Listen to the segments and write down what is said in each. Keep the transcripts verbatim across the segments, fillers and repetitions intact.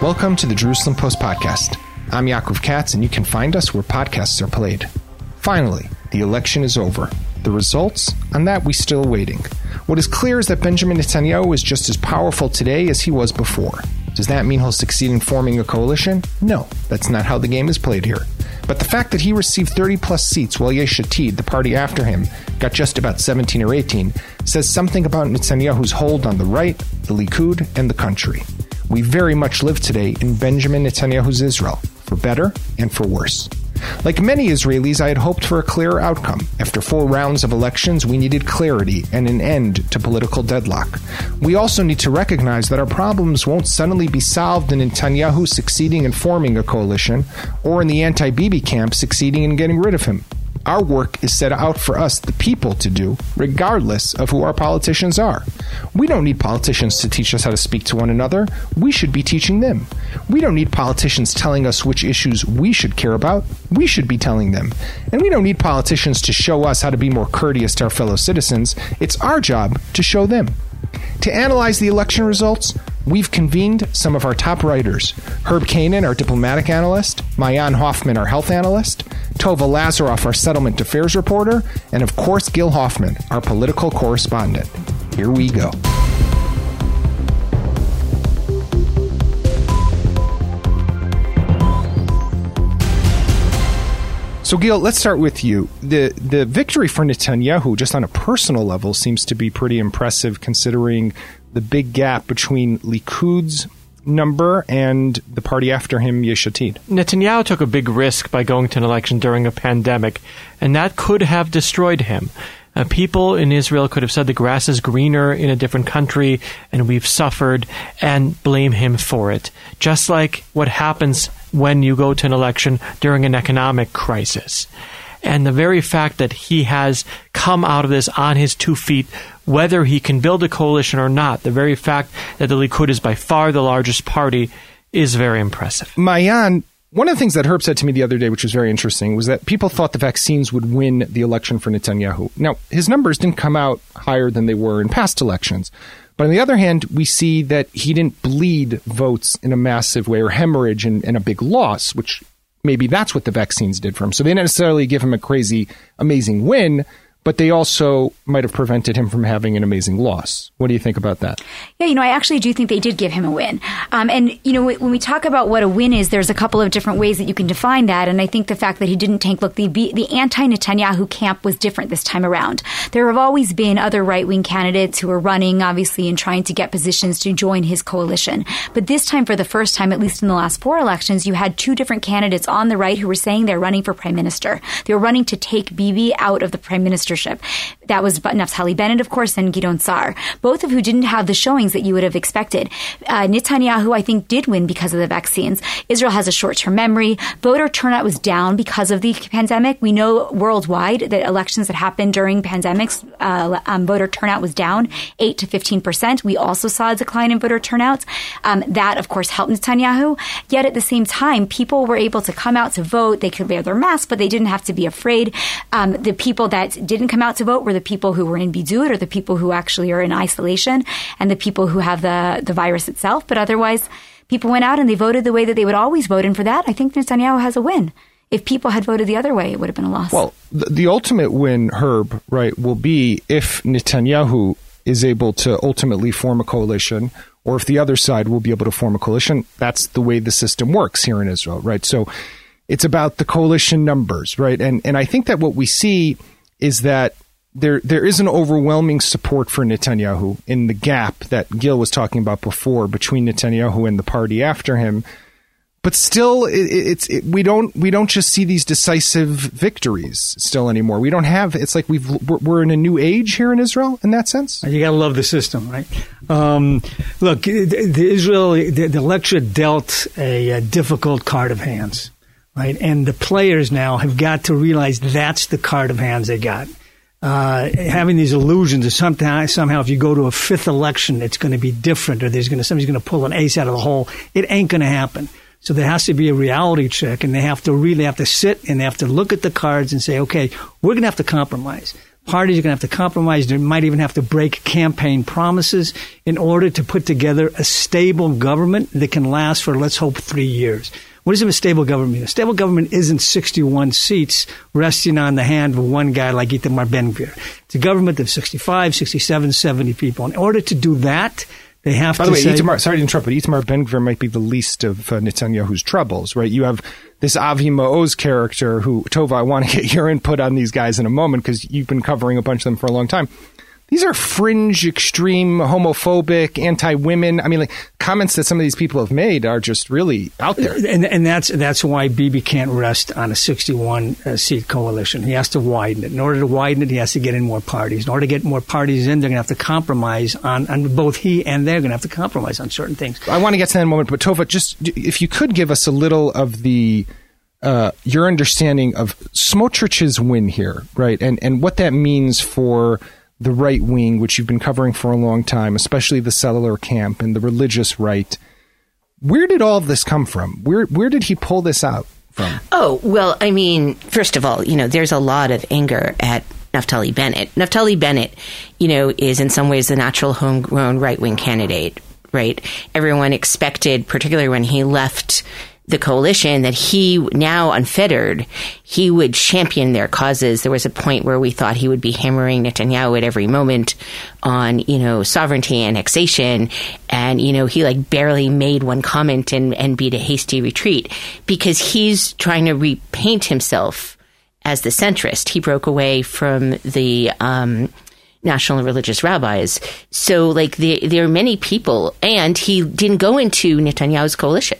Welcome to the Jerusalem Post Podcast. I'm Yaakov Katz, and you can find us where podcasts are played. Finally, the election is over. The results? On that, we're still waiting. What is clear is that Benjamin Netanyahu is just as powerful today as he was before. Does that mean he'll succeed in forming a coalition? No, that's not how the game is played here. But the fact that he received thirty plus seats while Yesh Atid, the party after him, got just about seventeen or eighteen, says something about Netanyahu's hold on the right, the Likud, and the country. We very much live today in Benjamin Netanyahu's Israel, for better and for worse. Like many Israelis, I had hoped for a clearer outcome. After four rounds of elections, we needed clarity and an end to political deadlock. We also need to recognize that our problems won't suddenly be solved in Netanyahu succeeding in forming a coalition, or in the anti-Bibi camp succeeding in getting rid of him. Our work is set out for us, the people, to do, regardless of who our politicians are. We don't need politicians to teach us how to speak to one another. We should be teaching them. We don't need politicians telling us which issues we should care about. We should be telling them. And we don't need politicians to show us how to be more courteous to our fellow citizens. It's our job to show them. To analyze the election results, we've convened some of our top writers. Herb Kanan, our diplomatic analyst, Maayan Hoffman, our health analyst, Tova Lazaroff, our settlement affairs reporter, and of course Gil Hoffman, our political correspondent. Here we go. So, Gil, let's start with you. The the victory for Netanyahu, just on a personal level, seems to be pretty impressive considering the big gap between Likud's number and the party after him, Yesh Atid. Netanyahu took a big risk by going to an election during a pandemic, and that could have destroyed him. Uh, people in Israel could have said the grass is greener in a different country and we've suffered, and blame him for it. Just like what happens when you go to an election during an economic crisis. And the very fact that he has come out of this on his two feet, whether he can build a coalition or not, the very fact that the Likud is by far the largest party is very impressive. Maayan, one of the things that Herb said to me the other day, which was very interesting, was that people thought the vaccines would win the election for Netanyahu. Now, his numbers didn't come out higher than they were in past elections. But on the other hand, we see that he didn't bleed votes in a massive way or hemorrhage and, and a big loss, which maybe that's what the vaccines did for him. So they didn't necessarily give him a crazy, amazing win, but they also might have prevented him from having an amazing loss. What do you think about that? Yeah, you know, I actually do think they did give him a win. Um, and, you know, when we talk about what a win is, there's a couple of different ways that you can define that. And I think the fact that he didn't tank, look, the, the anti-Netanyahu camp was different this time around. There have always been other right-wing candidates who are running, obviously, and trying to get positions to join his coalition. But this time, for the first time, at least in the last four elections, you had two different candidates on the right who were saying they're running for prime minister. They were running to take Bibi out of the prime ministership. That was Naftali Bennett, of course, and Gideon Sa'ar, both of who didn't have the showings that you would have expected. Uh, Netanyahu, I think, did win because of the vaccines. Israel has a short-term memory. Voter turnout was down because of the pandemic. We know worldwide that elections that happened during pandemics, uh, um, voter turnout was down eight to fifteen percent. We also saw a decline in voter turnout. Um, that, of course, helped Netanyahu. Yet at the same time, people were able to come out to vote. They could wear their masks, but they didn't have to be afraid. Um, the people that didn't come out to vote were the people who were in bidud, or the people who actually are in isolation, and the people who have the, the virus itself. But otherwise, people went out and they voted the way that they would always vote. And for that, I think Netanyahu has a win. If people had voted the other way, it would have been a loss. Well, the, the ultimate win, Herb, right, will be if Netanyahu is able to ultimately form a coalition, or if the other side will be able to form a coalition. That's the way the system works here in Israel, right? So it's about the coalition numbers, right? And and I think that what we see is that there there is an overwhelming support for Netanyahu in the gap that Gil was talking about before between Netanyahu and the party after him. But still, it, it's it, we don't we don't just see these decisive victories still anymore. We don't have. It's like we've we're, we're in a new age here in Israel in that sense. You got to love the system, right? Um, look, the, the Israel the, the election dealt a, a difficult card of hands, right? And the players now have got to realize that's the card of hands they got. Uh, having these illusions of somehow, somehow if you go to a fifth election, it's going to be different, or there's going to somebody's going to pull an ace out of the hole. It ain't going to happen. So there has to be a reality check, and they have to really have to sit and they have to look at the cards and say, okay, we're going to have to compromise. Parties are going to have to compromise. They might even have to break campaign promises in order to put together a stable government that can last for, let's hope, three years. What does a stable government mean? A stable government isn't sixty-one seats resting on the hand of one guy like Itamar Ben-Gvir. It's a government of sixty-five, sixty-seven, seventy people. In order to do that, they have By to the way, say... Itamar, sorry to interrupt, but Itamar Ben-Gvir might be the least of uh, Netanyahu's troubles, right? You have this Avi Maoz character who, Tova, I want to get your input on these guys in a moment because you've been covering a bunch of them for a long time. These are fringe, extreme, homophobic, anti-women. I mean, like, comments that some of these people have made are just really out there. And, and that's that's why Bibi can't rest on a sixty-one seat coalition. He has to widen it. In order to widen it, he has to get in more parties. In order to get more parties in, they're going to have to compromise on, on both he and they're going to have to compromise on certain things. I want to get to that in a moment, but Tova, just if you could give us a little of the uh, your understanding of Smotrich's win here, right, and and what that means for the right wing, which you've been covering for a long time, especially the settler camp and the religious right. Where did all of this come from? Where where did he pull this out from? Oh, well, I mean, first of all, you know, there's a lot of anger at Naftali Bennett. Naftali Bennett, you know, is in some ways the natural homegrown right-wing candidate, right? Everyone expected, particularly when he left the coalition, that he, now unfettered, he would champion their causes. There was a point where we thought he would be hammering Netanyahu at every moment on, you know, sovereignty, annexation, and, you know, he like barely made one comment and, and beat a hasty retreat because he's trying to repaint himself as the centrist. He broke away from the um, national and religious rabbis. So, like, the, there are many people, and he didn't go into Netanyahu's coalition.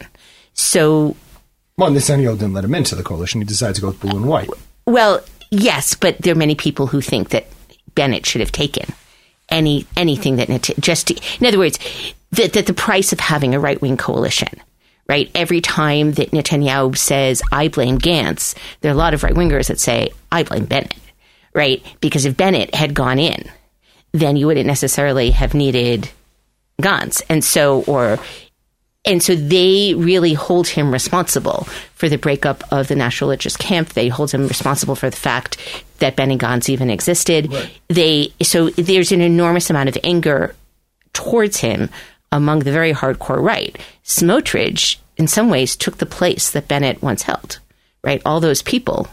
So, well, Netanyahu didn't let him into the coalition. He decided to go with blue and white. Well, yes, but there are many people who think that Bennett should have taken any anything that Net- just to, in other words, that that the price of having a right wing coalition, right? Every time that Netanyahu says I blame Gantz, there are a lot of right wingers that say I blame Bennett, right? Because if Bennett had gone in, then you wouldn't necessarily have needed Gantz, and so or. And so they really hold him responsible for the breakup of the national religious camp. They hold him responsible for the fact that Benny Gantz even existed. Right. They so there's an enormous amount of anger towards him among the very hardcore right. Smotrich, in some ways, took the place that Bennett once held. Right, all those people.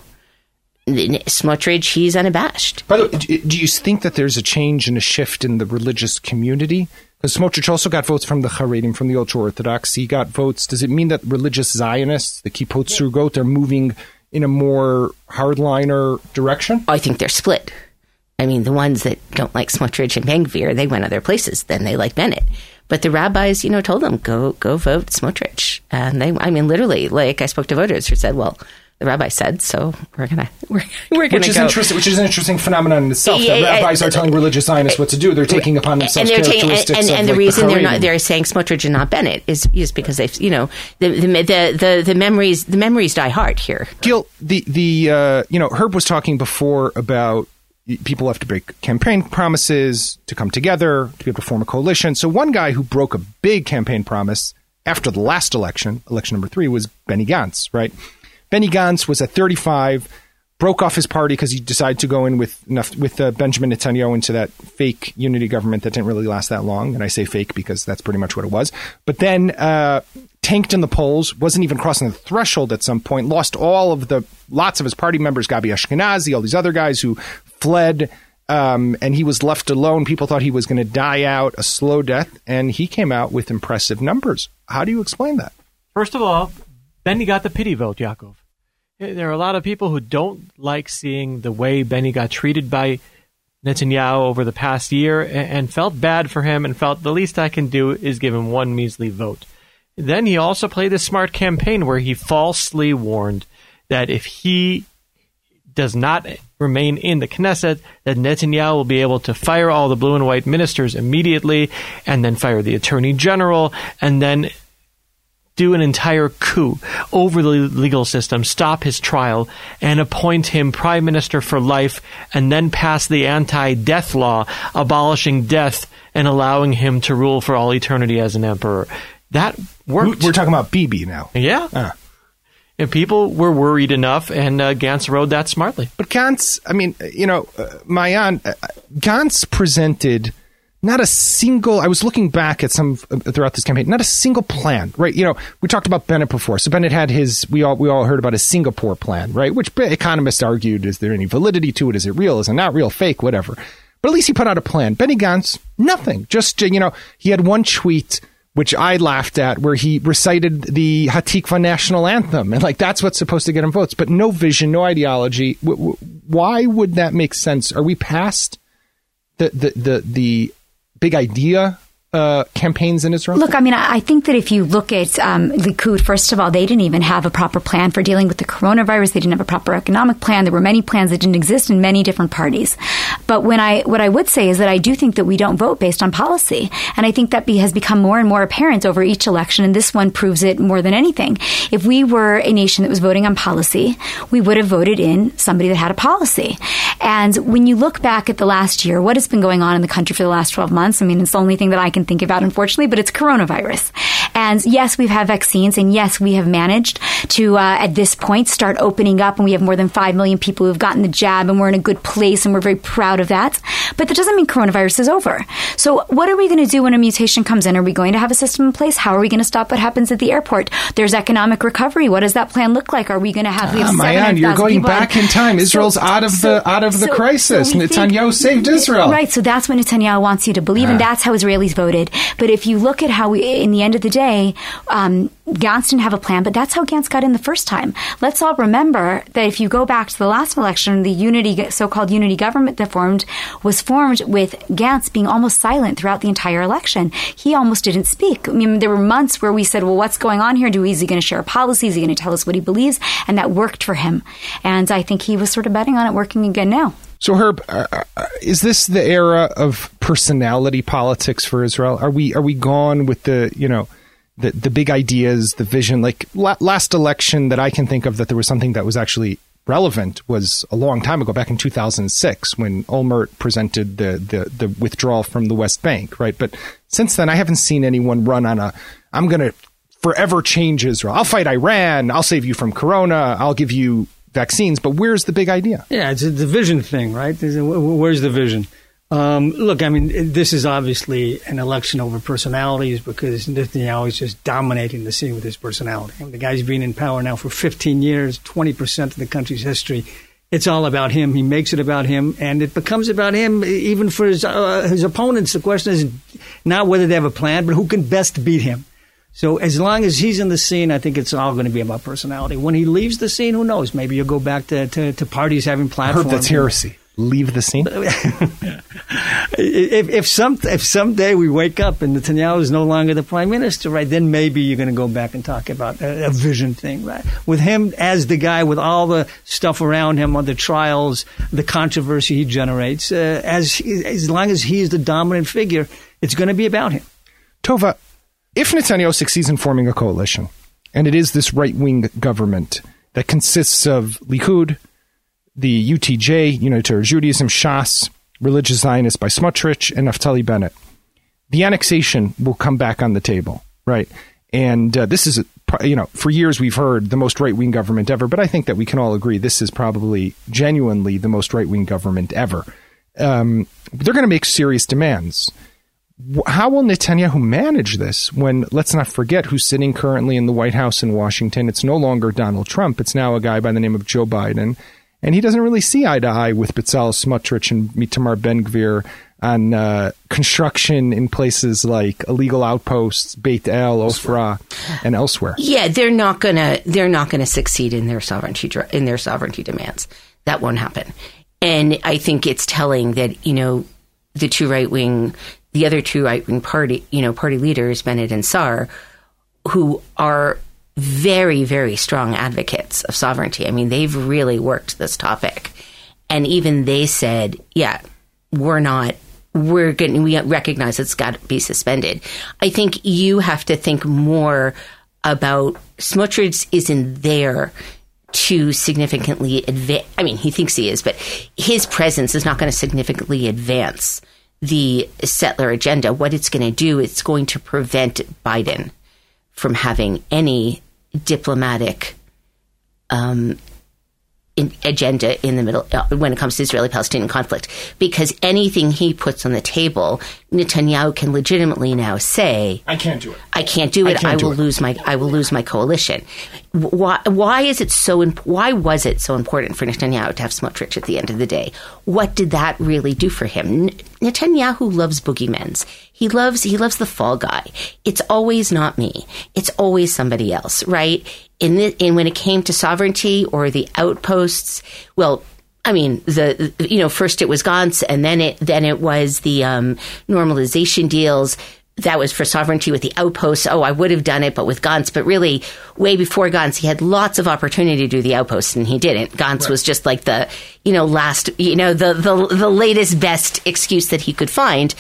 Smotrich, he's unabashed. By the way, do you think that there's a change and a shift in the religious community? Because Smotrich also got votes from the Haredim, from the ultra-Orthodox. He got votes. Does it mean that religious Zionists, the Kippot Srugot, are moving in a more hardliner direction? I think they're split. I mean, the ones that don't like Smotrich and Ben-Gvir, they went other places than they like Bennett. But the rabbis, you know, told them, go go vote Smotrich. And they, I mean, literally, like I spoke to voters who said, well, the rabbi said, so we're gonna we're, we're gonna which is go. interesting. Which is an interesting phenomenon in itself. Yeah, that rabbis uh, are telling religious Zionists what to do. They're taking upon themselves and characteristics taking, and, and, of and the like reason the they're not they're saying Smotrich and not Bennett is is because they've you know the the the the, the memories the memories die hard here. Gil, the the uh, you know Herb was talking before about people have to break campaign promises to come together to be able to form a coalition. So one guy who broke a big campaign promise after the last election, election number three, was Benny Gantz, right? Benny Gantz was at thirty-five, broke off his party because he decided to go in with enough, with uh, Benjamin Netanyahu into that fake unity government that didn't really last that long. And I say fake because that's pretty much what it was. But then uh, tanked in the polls, wasn't even crossing the threshold at some point, lost all of the, lots of his party members, Gabi Ashkenazi, all these other guys who fled, um, and he was left alone. People thought he was going to die out a slow death, and he came out with impressive numbers. How do you explain that? First of all, Benny got the pity vote, Yaakov. There are a lot of people who don't like seeing the way Benny got treated by Netanyahu over the past year and felt bad for him and felt the least I can do is give him one measly vote. Then he also played a smart campaign where he falsely warned that if he does not remain in the Knesset, that Netanyahu will be able to fire all the blue and white ministers immediately and then fire the attorney general and then do an entire coup over the legal system, stop his trial, and appoint him prime minister for life, and then pass the anti-death law, abolishing death and allowing him to rule for all eternity as an emperor. That worked. We're talking about Bibi now. Yeah. Ah. You know, people were worried enough, and uh, Gantz rode that smartly. But Gantz, I mean, you know, uh, Maayan, uh, Gantz presented not a single, I was looking back at some uh, throughout this campaign, not a single plan, right? You know, we talked about Bennett before. So Bennett had his, we all we all heard about his Singapore plan, right? Which economists argued, is there any validity to it? Is it real? Is it not real? Fake? Whatever. But at least he put out a plan. Benny Gantz, nothing. Just, you know, he had one tweet, which I laughed at, where he recited the Hatikva national anthem. And like, that's what's supposed to get him votes. But no vision, no ideology. W- w- why would that make sense? Are we past the, the, the, the big idea uh, campaigns in Israel? Look, I mean, I think that if you look at um, Likud, first of all, they didn't even have a proper plan for dealing with the coronavirus. They didn't have a proper economic plan. There were many plans that didn't exist in many different parties. But when I, what I would say is that I do think that we don't vote based on policy. And I think that be, has become more and more apparent over each election. And this one proves it more than anything. If we were a nation that was voting on policy, we would have voted in somebody that had a policy. And when you look back at the last year, what has been going on in the country for the last twelve months? I mean, it's the only thing that I can think about, unfortunately, but it's coronavirus. And yes, we've had vaccines, and yes, we have managed to, uh, at this point, start opening up, and we have more than five million people who have gotten the jab, and we're in a good place, and we're very proud of that. But that doesn't mean coronavirus is over. So what are we going to do when a mutation comes in? Are we going to have a system in place? How are we going to stop what happens at the airport? There's economic recovery. What does that plan look like? Are we going to have... We have ah, Maayan, you're going back on, in time. Israel's so, out of so, the out of the so, crisis. So Netanyahu think, saved Israel. Right, so that's what Netanyahu wants you to believe, ah. and that's how Israelis voted. But if you look at how we, in the end of the day, um, Gantz didn't have a plan, but that's how Gantz got in the first time. Let's all remember that if you go back to the last election, the unity, so-called unity government that formed was formed with Gantz being almost silent throughout the entire election. He almost didn't speak. I mean, there were months where we said, well, what's going on here? Do is he going to share policies? Is he going to tell us what he believes? And that worked for him. And I think he was sort of betting on it working again now. So, Herb, uh, is this the era of personality politics for Israel? Are we are we gone with the, you know, the the big ideas, the vision? Like la- last election that I can think of that there was something that was actually relevant was a long time ago, back in two thousand six, when Olmert presented the, the, the withdrawal from the West Bank, right? But since then, I haven't seen anyone run on a, I'm going to forever change Israel. I'll fight Iran. I'll save you from Corona. I'll give you vaccines. But where's the big idea? Yeah, it's a division thing, right? Where's the vision? Um, look, I mean, this is obviously an election over personalities because Netanyahu is just dominating the scene with his personality. I mean, the guy's been in power now for fifteen years, twenty percent of the country's history. It's all about him. He makes it about him, and it becomes about him even for his, uh, his opponents. The question is not whether they have a plan, but who can best beat him. So as long as he's in the scene, I think it's all going to be about personality. When he leaves the scene, who knows? Maybe you'll go back to, to, to parties having platforms. I heard that's heresy. Leave the scene. if, if some if someday we wake up and Netanyahu is no longer the prime minister, right? Then maybe you're going to go back and talk about a, a vision thing, right? With him as the guy with all the stuff around him, on the trials, the controversy he generates, uh, as he, as long as he is the dominant figure, it's going to be about him. Tova, if Netanyahu succeeds in forming a coalition, and it is this right-wing government that consists of Likud, the U T J, Unitary Judaism, Shas, Religious Zionists by Smotrich, and Naftali Bennett, the annexation will come back on the table, right? And uh, this is, you know, for years we've heard the most right-wing government ever, but I think that we can all agree this is probably genuinely the most right-wing government ever. Um, they're going to make serious demands. How will Netanyahu manage this when, let's not forget, who's sitting currently in the White House in Washington? It's no longer Donald Trump. It's now a guy by the name of Joe Biden. And he doesn't really see eye to eye with Bezalel Smotrich and Itamar Ben-Gvir on uh, construction in places like illegal outposts, Beit El, Ofra, and elsewhere. Yeah, they're not gonna they're not gonna succeed in their sovereignty in their sovereignty demands. That won't happen. And I think it's telling that, you know, the two right wing, the other two right wing party, you know, party leaders, Bennett and Saar, who are very, very strong advocates of sovereignty. I mean, they've really worked this topic. And even they said, yeah, we're not, we're getting, we recognize it's got to be suspended. I think you have to think more about Smotrich isn't there to significantly advance. I mean, he thinks he is, but his presence is not going to significantly advance the settler agenda. What it's going to do, it's going to prevent Biden from having any diplomatic um, in, agenda in the middle uh, when it comes to Israeli-Palestinian conflict, because anything he puts on the table, Netanyahu can legitimately now say, I can't do it. I can't do it. I, can't I will do it. lose my. I will lose my coalition. Why? Why is it so? Imp- why was it so important for Netanyahu to have Smotrich at the end of the day? What did that really do for him? N- Netanyahu loves boogeymen's. He loves. He loves the fall guy. It's always not me. It's always somebody else, right? In the, and when it came to sovereignty or the outposts, well, I mean, the you know, first it was Gantz, and then it then it was the um, normalization deals. That was for sovereignty with the outposts. Oh, I would have done it, but with Gantz. But really, way before Gantz, he had lots of opportunity to do the outposts, and he didn't. Gantz right. was just like the, you know, last, you know, the, the the latest best excuse that he could find.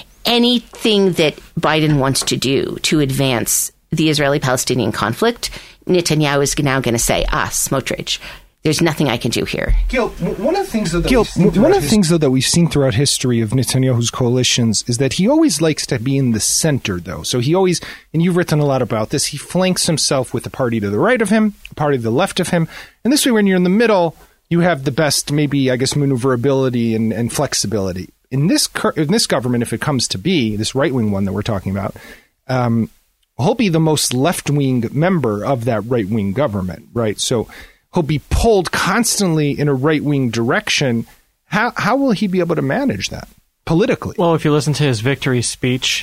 Anything that Biden wants to do to advance the Israeli-Palestinian conflict, Netanyahu is now going to say, ah, Smotrich, there's nothing I can do here. Gil, one of the things though that Gil, one of the things though that we've seen throughout history of Netanyahu's coalitions is that he always likes to be in the center, though. So he always, and you've written a lot about this, he flanks himself with a party to the right of him, a party to the left of him, and this way, when you're in the middle, you have the best, maybe I guess, maneuverability and, and flexibility. In this in this government, if it comes to be this right wing one that we're talking about, um, he'll be the most left wing member of that right wing government, right? So he'll be pulled constantly in a right-wing direction. How how will he be able to manage that politically? Well, if you listen to his victory speech,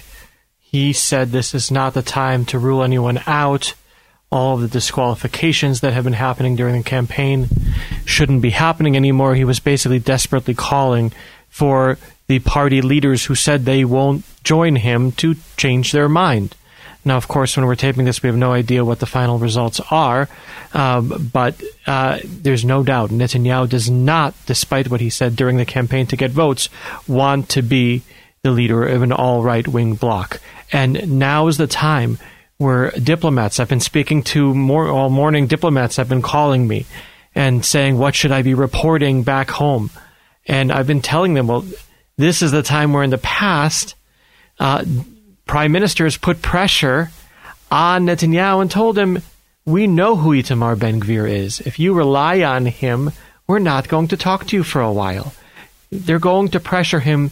he said this is not the time to rule anyone out. All of the disqualifications that have been happening during the campaign shouldn't be happening anymore. He was basically desperately calling for the party leaders who said they won't join him to change their mind. Now, of course, when we're taping this, we have no idea what the final results are, um, but uh, there's no doubt Netanyahu does not, despite what he said during the campaign to get votes, want to be the leader of an all-right-wing bloc. And now is the time where diplomats, I've been speaking to more, all morning, diplomats have been calling me and saying, what should I be reporting back home? And I've been telling them, well, this is the time where in the past, uh, prime ministers put pressure on Netanyahu and told him, we know who Itamar Ben-Gvir is. If you rely on him, we're not going to talk to you for a while. They're going to pressure him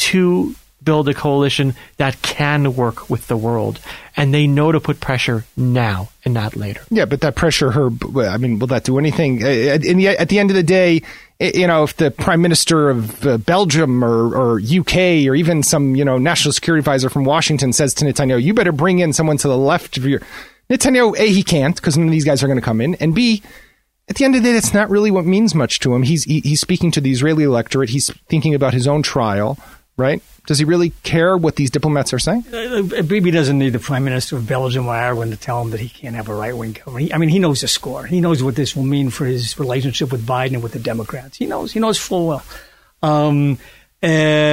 to build a coalition that can work with the world. And they know to put pressure now and not later. Yeah, but that pressure, Herb, I mean, will that do anything? At the, at the end of the day, you know, if the prime minister of uh, Belgium or, or U K or even some, you know, national security advisor from Washington says to Netanyahu, you better bring in someone to the left of your... Netanyahu, A, he can't because none of these guys are going to come in. And B, at the end of the day, that's not really what means much to him. He's he, he's speaking to the Israeli electorate. He's thinking about his own trial, right? Does he really care what these diplomats are saying? Uh, Bibi doesn't need the prime minister of Belgium or Ireland to tell him that he can't have a right-wing government. I mean, he knows the score. He knows what this will mean for his relationship with Biden and with the Democrats. He knows. He knows full well. Um, uh,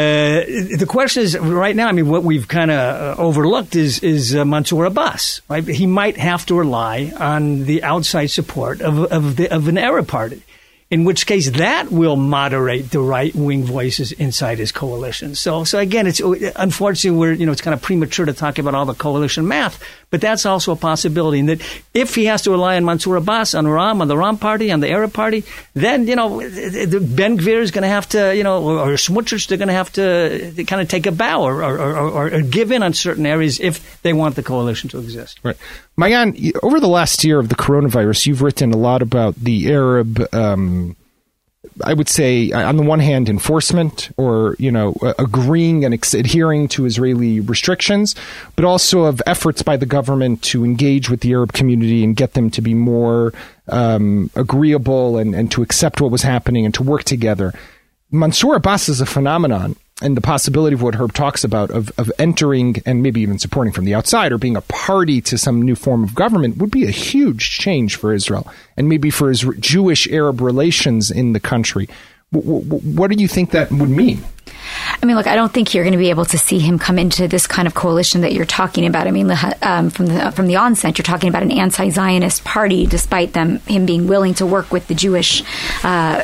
the question is, right now, I mean, what we've kind of uh, overlooked is is uh, Mansour Abbas. Right? He might have to rely on the outside support of of, the, of an Arab party. In which case, that will moderate the right-wing voices inside his coalition. So, so again, it's unfortunately we're you know it's kind of premature to talk about all the coalition math, but that's also a possibility. And that if he has to rely on Mansour Abbas, on Ram, on the Ram party, on the Arab party, then you know Ben-Gvir is going to have to you know or, or Smotrich they're going to have to kind of take a bow or, or, or, or give in on certain areas if they want the coalition to exist. Right. Maayan, over the last year of the coronavirus, you've written a lot about the Arab, um, I would say, on the one hand, enforcement or, you know, agreeing and ex- adhering to Israeli restrictions, but also of efforts by the government to engage with the Arab community and get them to be more um, agreeable and, and to accept what was happening and to work together. Mansour Abbas is a phenomenon. And the possibility of what Herb talks about of, of entering and maybe even supporting from the outside or being a party to some new form of government would be a huge change for Israel and maybe for his Jewish-Arab relations in the country. W- w- what do you think that would mean? I mean, look, I don't think you're going to be able to see him come into this kind of coalition that you're talking about. I mean, um, from the from the onset, you're talking about an anti-Zionist party, despite them him being willing to work with the Jewish uh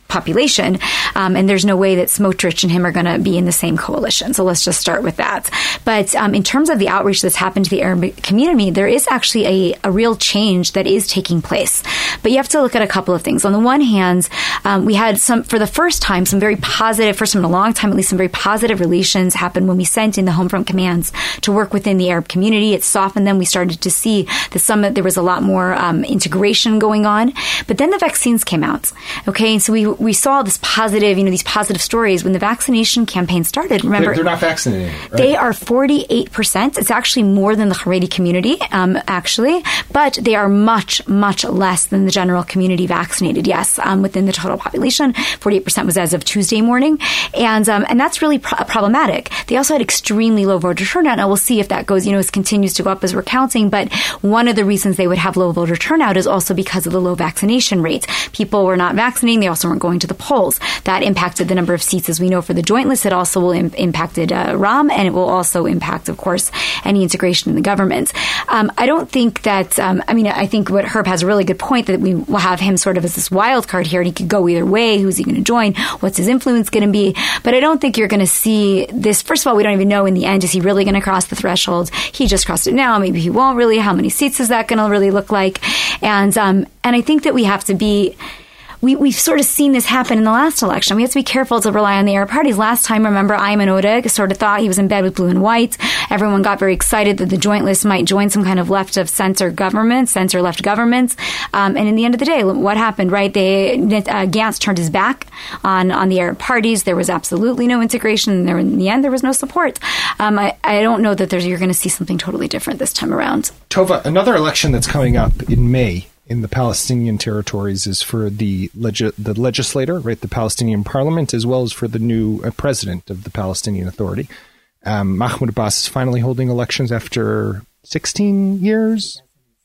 population, um, and there's no way that Smotrich and him are going to be in the same coalition. So let's just start with that. But um, in terms of the outreach that's happened to the Arab community, there is actually a, a real change that is taking place. But you have to look at a couple of things. On the one hand, um, we had some, for the first time, some very positive, first time in a long time, at least some very positive relations happened when we sent in the Homefront commands to work within the Arab community. It softened them. We started to see that some, there was a lot more um, integration going on. But then the vaccines came out. Okay, and so we we saw this positive, you know, these positive stories when the vaccination campaign started. Remember, they're, they're not vaccinating, right? They are forty-eight percent. It's actually more than the Haredi community, um, actually, but they are much, much less than the general community vaccinated. Yes, um, within the total population, forty-eight percent was as of Tuesday morning, and um, and that's really pro- problematic. They also had extremely low voter turnout. Now we'll see if that goes, you know, as continues to go up as we're counting. But one of the reasons they would have low voter turnout is also because of the low vaccination rates. People were not vaccinating. They also weren't going to the polls. That impacted the number of seats, as we know, for the joint list. It also will im- impacted uh, Ram, and it will also impact, of course, any integration in the government. Um, I don't think that, um, I mean, I think what Herb has a really good point that we will have him sort of as this wild card here, and he could go either way. Who's he going to join? What's his influence going to be? But I don't think you're going to see this. First of all, we don't even know in the end, is he really going to cross the threshold? He just crossed it now. Maybe he won't really. How many seats is that going to really look like? And, um, and I think that we have to be, We, we've sort of seen this happen in the last election. We have to be careful to rely on the Arab parties. Last time, remember, Ayman Odeh sort of thought he was in bed with blue and white. Everyone got very excited that the joint list might join some kind of left of center government, center left government. Um, and in the end of the day, what happened, right? They, uh, Gantz turned his back on, on the Arab parties. There was absolutely no integration. And there, in the end, there was no support. Um, I, I don't know that there's, you're going to see something totally different this time around. Tova, another election that's coming up in May in the Palestinian territories is for the leg- the legislator, right, the Palestinian parliament, as well as for the new uh, president of the Palestinian Authority. Um, Mahmoud Abbas is finally holding elections after sixteen years,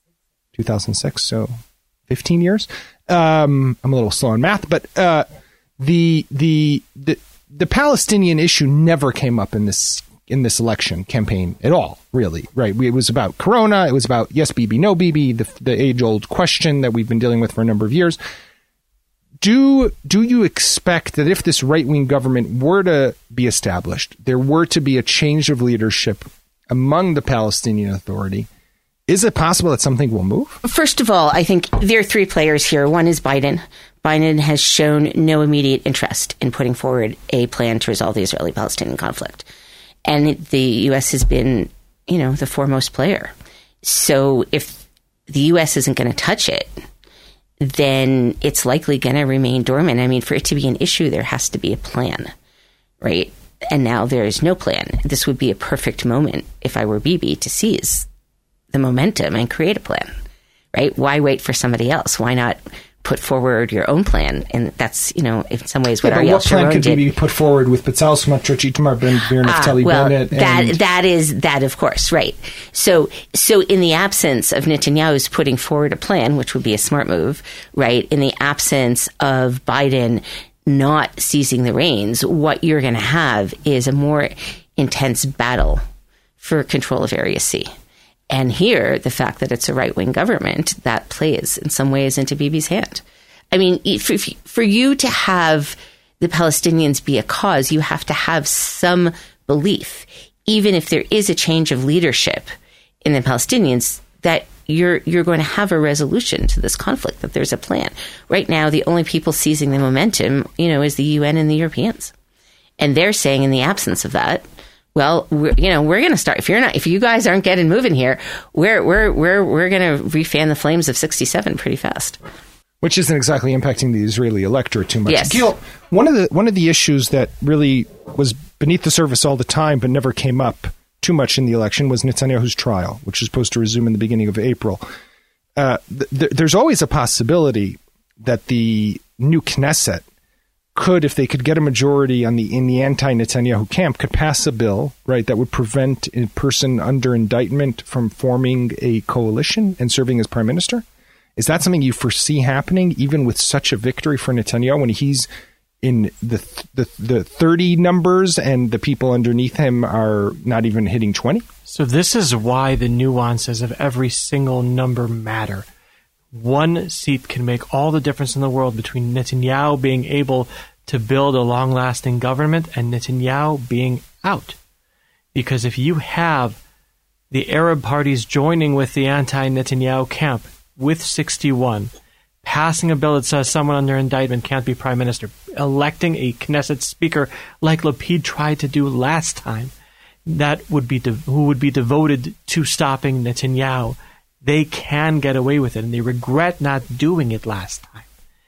two thousand six, so fifteen years. Um, I'm a little slow on math, but uh, the, the the the Palestinian issue never came up in this in this election campaign at all, really, right? It was about Corona. It was about yes, Bibi, no Bibi, the, the age-old question that we've been dealing with for a number of years. Do do you expect that if this right-wing government were to be established, there were to be a change of leadership among the Palestinian Authority, is it possible that something will move? First of all, I think there are three players here. One is Biden. Biden has shown no immediate interest in putting forward a plan to resolve the Israeli-Palestinian conflict. And the U S has been, you know, the foremost player. So if the U S isn't going to touch it, then it's likely going to remain dormant. I mean, for it to be an issue, there has to be a plan, right? And now there is no plan. This would be a perfect moment, if I were Bibi, to seize the momentum and create a plan, right? Why wait for somebody else? Why not put forward your own plan? And that's, you know, in some ways what yeah, Ariel what plan Sharon could did. be put forward with Bezalel Smotrich, Itamar Ben-Gvir, Naftali Ah, well, Bennett? that and that is that, of course, right. So, so in the absence of Netanyahu's putting forward a plan, which would be a smart move, right? In the absence of Biden not seizing the reins, what you're going to have is a more intense battle for control of Area C. And here, the fact that it's a right-wing government, that plays in some ways into Bibi's hand. I mean, for, for you to have the Palestinians be a cause, you have to have some belief, even if there is a change of leadership in the Palestinians, that you're you're going to have a resolution to this conflict, that there's a plan. Right now, the only people seizing the momentum, you know, is the U N and the Europeans. And they're saying in the absence of that, well, we're, you know, we're going to start. If you're not, if you guys aren't getting moving here, we're we're we're we're going to refan the flames of sixty-seven pretty fast. Which isn't exactly impacting the Israeli electorate too much. Yes. Gil, one of the one of the issues that really was beneath the surface all the time, but never came up too much in the election, was Netanyahu's trial, which is supposed to resume in the beginning of April. Uh, th- th- there's always a possibility that the new Knesset could, if they could get a majority on the in the anti-Netanyahu camp, could pass a bill, right, that would prevent a person under indictment from forming a coalition and serving as prime minister. Is that something you foresee happening, even with such a victory for Netanyahu, when he's in the the, the thirty numbers and the people underneath him are not even hitting twenty? So this is why the nuances of every single number matter. One seat can make all the difference in the world between Netanyahu being able to build a long-lasting government and Netanyahu being out. Because if you have the Arab parties joining with the anti-Netanyahu camp with sixty-one, passing a bill that says someone under indictment can't be prime minister, electing a Knesset speaker like Lapid tried to do last time, that would be de- who would be devoted to stopping Netanyahu, they can get away with it, and they regret not doing it last time.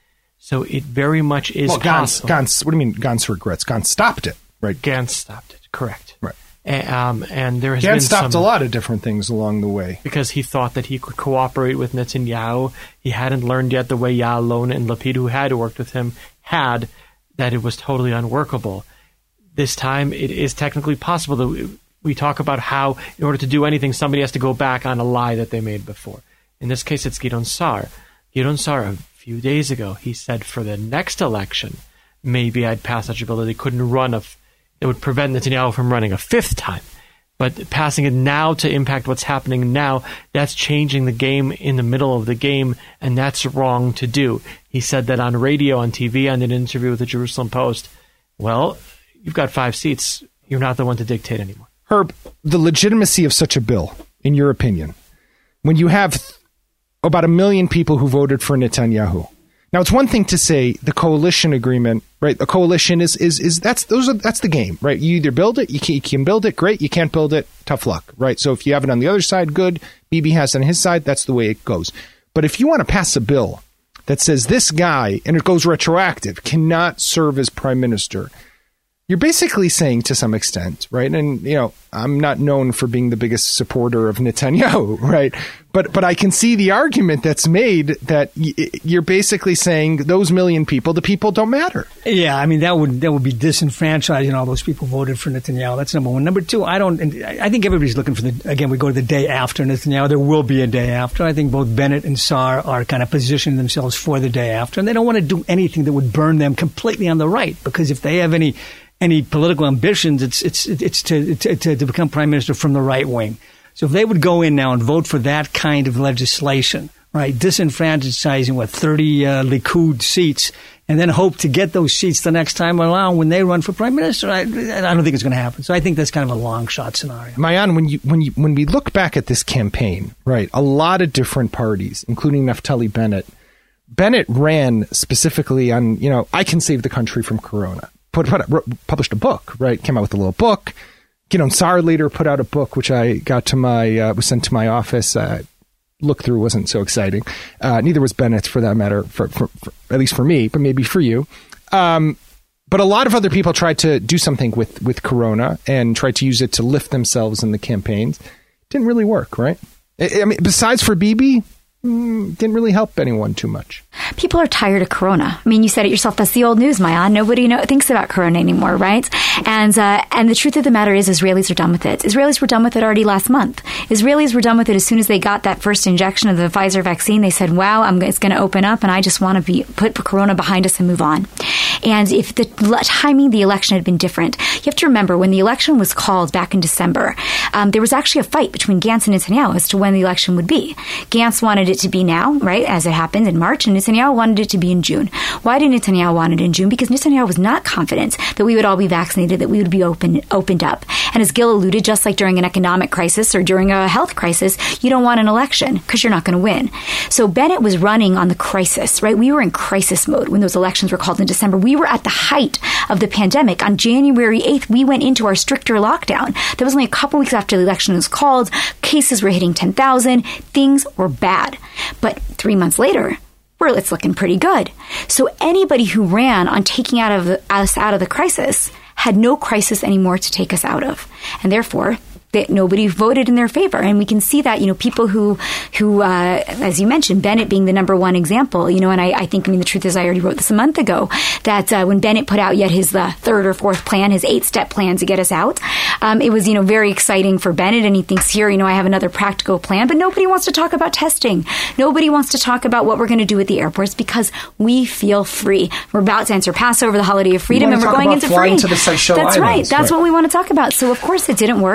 So it very much is well, Gantz, possible. Gantz, what do you mean Gantz regrets? Gantz stopped it, right? Gantz stopped it, correct. Right. And, um, and there has Gantz been stopped some, a lot of different things along the way. Because he thought that he could cooperate with Netanyahu. He hadn't learned yet the way Ya'alon and Lapid, who had worked with him, had, that it was totally unworkable. This time, it is technically possible that we, we talk about how, in order to do anything, somebody has to go back on a lie that they made before. In this case, it's Gideon Sa'ar. Gideon Sa'ar, a few days ago, he said for the next election, maybe I'd pass such a bill that they couldn't run a, f- it would prevent Netanyahu from running a fifth time. But passing it now to impact what's happening now, that's changing the game in the middle of the game, and that's wrong to do. He said that on radio, on T V, and in an interview with the Jerusalem Post. Well, you've got five seats. You're not the one to dictate anymore. Herb, the legitimacy of such a bill, in your opinion, when you have th- about a million people who voted for Netanyahu. Now, it's one thing to say the coalition agreement, right? The coalition is is is that's those are that's the game, right? You either build it, you can, you can build it, great. You can't build it, tough luck, right? So if you have it on the other side, good. Bibi has it on his side, that's the way it goes. But if you want to pass a bill that says this guy, and it goes retroactive, cannot serve as prime minister, you're basically saying to some extent, right? And, you know, I'm not known for being the biggest supporter of Netanyahu, right? But but I can see the argument that's made that y- you're basically saying those million people, the people don't matter. Yeah, I mean, that would that would be disenfranchising all those people who voted for Netanyahu. That's number one. Number two, I don't, and I think everybody's looking for the, again, we go to the day after Netanyahu. There will be a day after. I think both Bennett and Sa'ar are kind of positioning themselves for the day after, and they don't want to do anything that would burn them completely on the right, because if they have any any political ambitions, it's it's it's to, to to become prime minister from the right wing. So if they would go in now and vote for that kind of legislation, right, disenfranchising what thirty uh, Likud seats, and then hope to get those seats the next time around when they run for prime minister, I, I don't think it's going to happen. So I think that's kind of a long shot scenario. Maayan, when you when you when we look back at this campaign, right, a lot of different parties, including Naftali Bennett, Bennett ran specifically on, you know, I can save the country from Corona. Put, put, wrote, published a book, right? Came out with a little book. Gideon Sa'ar later put out a book, which I got to my, uh, was sent to my office. Uh, look through wasn't so exciting. Uh, neither was Bennett's, for that matter, for, for, for at least for me, but maybe for you. Um, but a lot of other people tried to do something with, with Corona and tried to use it to lift themselves in the campaigns. Didn't really work, right? I, I mean, besides for Bibi, mm, didn't really help anyone too much. People are tired of Corona. I mean, you said it yourself. That's the old news, Maayan. Nobody know, thinks about Corona anymore, right? And uh, and the truth of the matter is Israelis are done with it. Israelis were done with it already last month. Israelis were done with it as soon as they got that first injection of the Pfizer vaccine. They said, wow, I'm, it's going to open up, and I just want to be put Corona behind us and move on. And if the timing of the election had been different, you have to remember when the election was called back in December, um, there was actually a fight between Gantz and Netanyahu as to when the election would be. Gantz wanted it to be now, right, as it happened in March, and Netanyahu wanted it to be in June. Why did Netanyahu want it in June? Because Netanyahu was not confident that we would all be vaccinated, that we would be open, opened up. And as Gil alluded, just like during an economic crisis or during a health crisis, you don't want an election because you're not going to win. So Bennett was running on the crisis, right? We were in crisis mode when those elections were called in December. We were at the height of the pandemic. On January eighth, we went into our stricter lockdown. That was only a couple weeks after the election was called. Cases were hitting ten thousand. Things were bad. But three months later, well, it's looking pretty good. So anybody who ran on taking out of the, us out of the crisis had no crisis anymore to take us out of. And therefore, that nobody voted in their favor. And we can see that, you know, people who, who uh, as you mentioned, Bennett being the number one example, you know, and I, I think, I mean, the truth is I already wrote this a month ago, that uh, when Bennett put out yet his uh, third or fourth plan, his eight-step plan to get us out, um, it was, you know, very exciting for Bennett. And he thinks, here, you know, I have another practical plan. But nobody wants to talk about testing. Nobody wants to talk about what we're going to do at the airports because we feel free. We're about to enter Passover, the holiday of freedom, and we're going into free. To the Seychelles That's right. Islands. That's right. what we want to talk about. So, of course, it didn't work. And what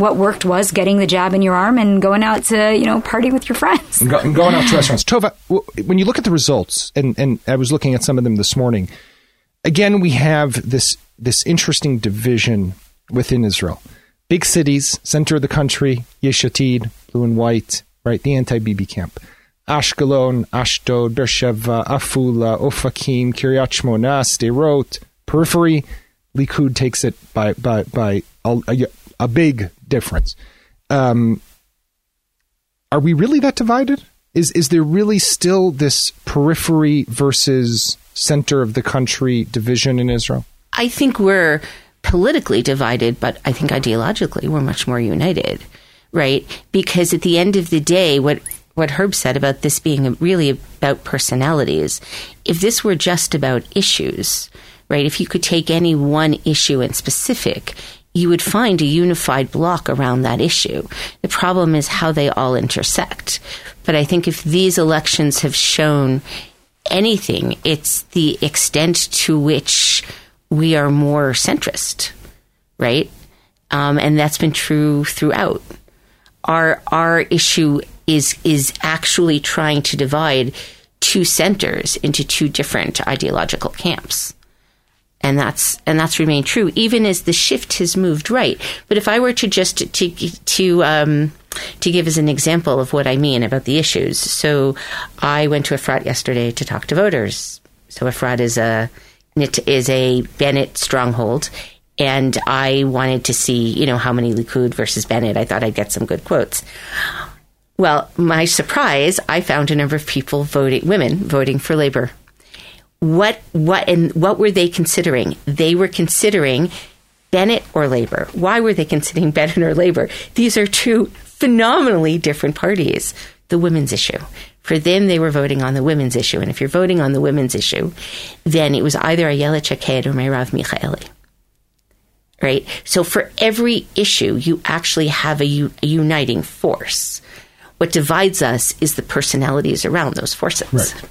what worked was getting the jab in your arm and going out to, you know, party with your friends. And, go, and going out to restaurants. Tova, when you look at the results, and, and I was looking at some of them this morning, again, we have this this interesting division within Israel. Big cities, center of the country, Yesh Atid, blue and white, right, the anti-Bibi camp. Ashkelon, Ashdod, Beersheva, Afula, Ofakim, Kiryat Shmona, Sderot, periphery, Likud takes it by by by a, a, a big difference. Um, are we really that divided? Is is there really still this periphery versus center of the country division in Israel? I think we're politically divided, but I think ideologically we're much more united, right? Because at the end of the day, what what Herb said about this being really about personalities, if this were just about issues, right, if you could take any one issue in specific, you would find a unified block around that issue. The problem is how they all intersect. But I think if these elections have shown anything, it's the extent to which we are more centrist, right? Um, and that's been true throughout. Our our issue is is actually trying to divide two centers into two different ideological camps. And that's and that's remained true, even as the shift has moved right. But if I were to just to to um, to give as an example of what I mean about the issues, so I went to Efrat yesterday to talk to voters. So Efrat is a is a Bennett stronghold, and I wanted to see, you know, how many Likud versus Bennett. I thought I'd get some good quotes. Well, my surprise, I found a number of people voting, women voting for Labor. What what and what were they considering? They were considering Bennett or Labor. Why were they considering Bennett or Labor? These are two phenomenally different parties. The women's issue. For them, they were voting on the women's issue. And if you're voting on the women's issue, then it was either Ayelet Shaked or Merav Michaeli. Right? So for every issue, you actually have a, u- a uniting force. What divides us is the personalities around those forces. Right.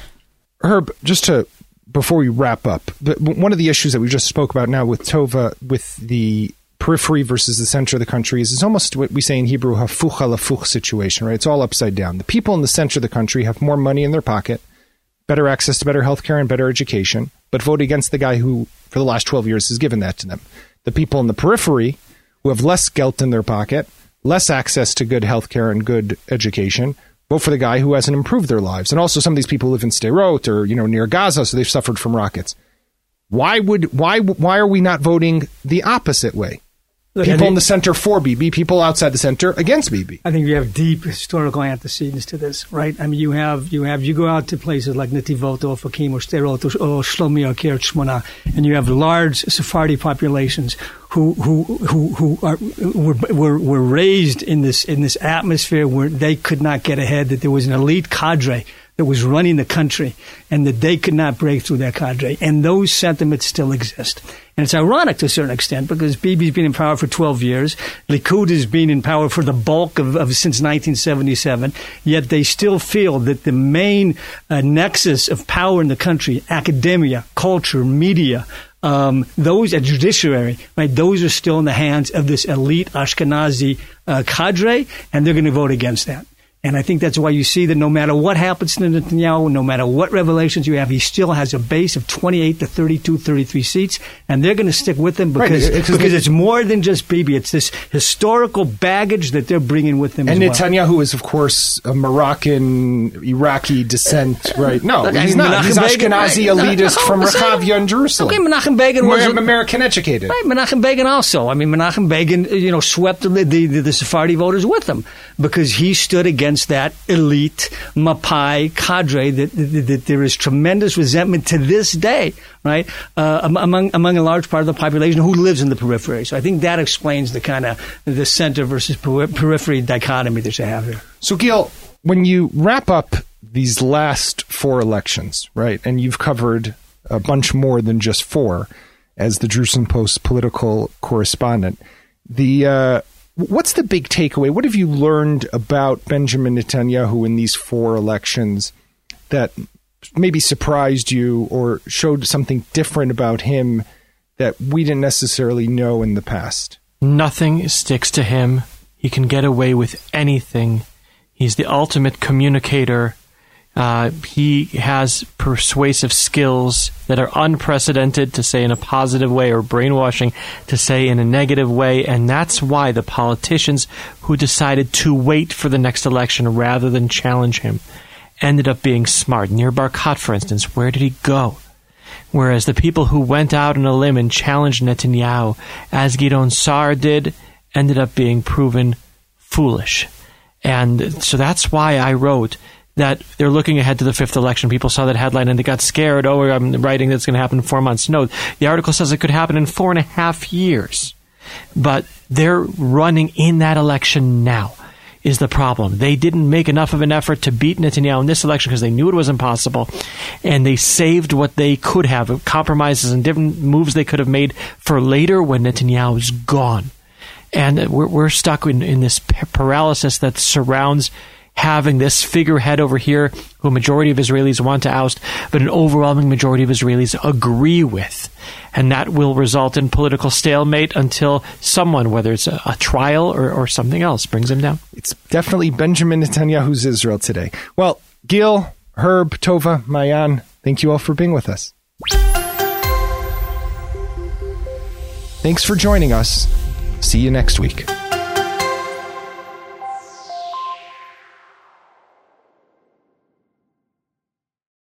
Herb, just to, before we wrap up, the, one of the issues that we just spoke about now with Tova, with the periphery versus the center of the country, is it's almost what we say in Hebrew, hafuch halafuch situation, right? It's all upside down. The people in the center of the country have more money in their pocket, better access to better healthcare and better education, but vote against the guy who, for the last twelve years, has given that to them. The people in the periphery, who have less gelt in their pocket, less access to good healthcare and good education, vote for the guy who hasn't improved their lives. And also some of these people live in Sderot or, you know, near Gaza, so they've suffered from rockets. Why would why why are we not voting the opposite way? Look, people think, in the center for Bibi, people outside the center against Bibi. I think you have deep historical antecedents to this, right? I mean, you have you have you go out to places like Netivot or Ofakim or Sderot or Shlomi or Kiryat Shmona, and you have large Sephardi populations who who who who are were, were were raised in this in this atmosphere where they could not get ahead. That there was an elite cadre that was running the country, and that they could not break through that cadre. And those sentiments still exist. And it's ironic to a certain extent because Bibi's been in power for twelve years. Likud has been in power for the bulk of, of since nineteen seventy-seven. Yet they still feel that the main uh, nexus of power in the country, academia, culture, media, um, those at judiciary, right? Those are still in the hands of this elite Ashkenazi uh, cadre, and they're going to vote against that. And I think that's why you see that no matter what happens to Netanyahu, no matter what revelations you have, he still has a base of twenty-eight to thirty-two, thirty-three seats, and they're going to stick with him because, right, it's, because it's more than just Bibi. It's this historical baggage that they're bringing with them and as well. Netanyahu is, of course, a Moroccan, Iraqi descent, right? No, Look, he's I mean, not. He's Begin, Ashkenazi right, elitist no, from no, Rehavia in Jerusalem. Okay, Menachem Begin was American educated. Right, Menachem Begin also. I mean, Menachem Begin, you know, swept the, the, the Sephardi voters with him because he stood against that elite Mapai cadre that, that, that there is tremendous resentment to this day, right, uh, among among a large part of the population who lives in the periphery. So I think that explains the kind of the center versus periphery dichotomy that you have here. So, Gil, when you wrap up these last four elections, right, and you've covered a bunch more than just four as the Jerusalem Post political correspondent, the uh, what's the big takeaway? What have you learned about Benjamin Netanyahu in these four elections that maybe surprised you or showed something different about him that we didn't necessarily know in the past? Nothing sticks to him. He can get away with anything. He's the ultimate communicator. Uh, he has persuasive skills that are unprecedented, to say in a positive way, or brainwashing to say in a negative way. And that's why the politicians who decided to wait for the next election rather than challenge him ended up being smart. Nir Barkat, for instance, where did he go? Whereas the people who went out on a limb and challenged Netanyahu, as Gideon Sa'ar did, ended up being proven foolish. And so that's why I wrote that they're looking ahead to the fifth election. People saw that headline and they got scared. Oh, I'm writing that's going to happen in four months. No, the article says it could happen in four and a half years. But they're running in that election now is the problem. They didn't make enough of an effort to beat Netanyahu in this election because they knew it was impossible. And they saved what they could have, compromises and different moves they could have made for later when Netanyahu is gone. And we're, we're stuck in, in this paralysis that surrounds having this figurehead over here who a majority of Israelis want to oust, but an overwhelming majority of Israelis agree with. And that will result in political stalemate until someone, whether it's a, a trial or, or something else, brings him down. It's definitely Benjamin Netanyahu's Israel today. Well, Gil, Herb, Tova, Maayan, thank you all for being with us. Thanks for joining us. See you next week.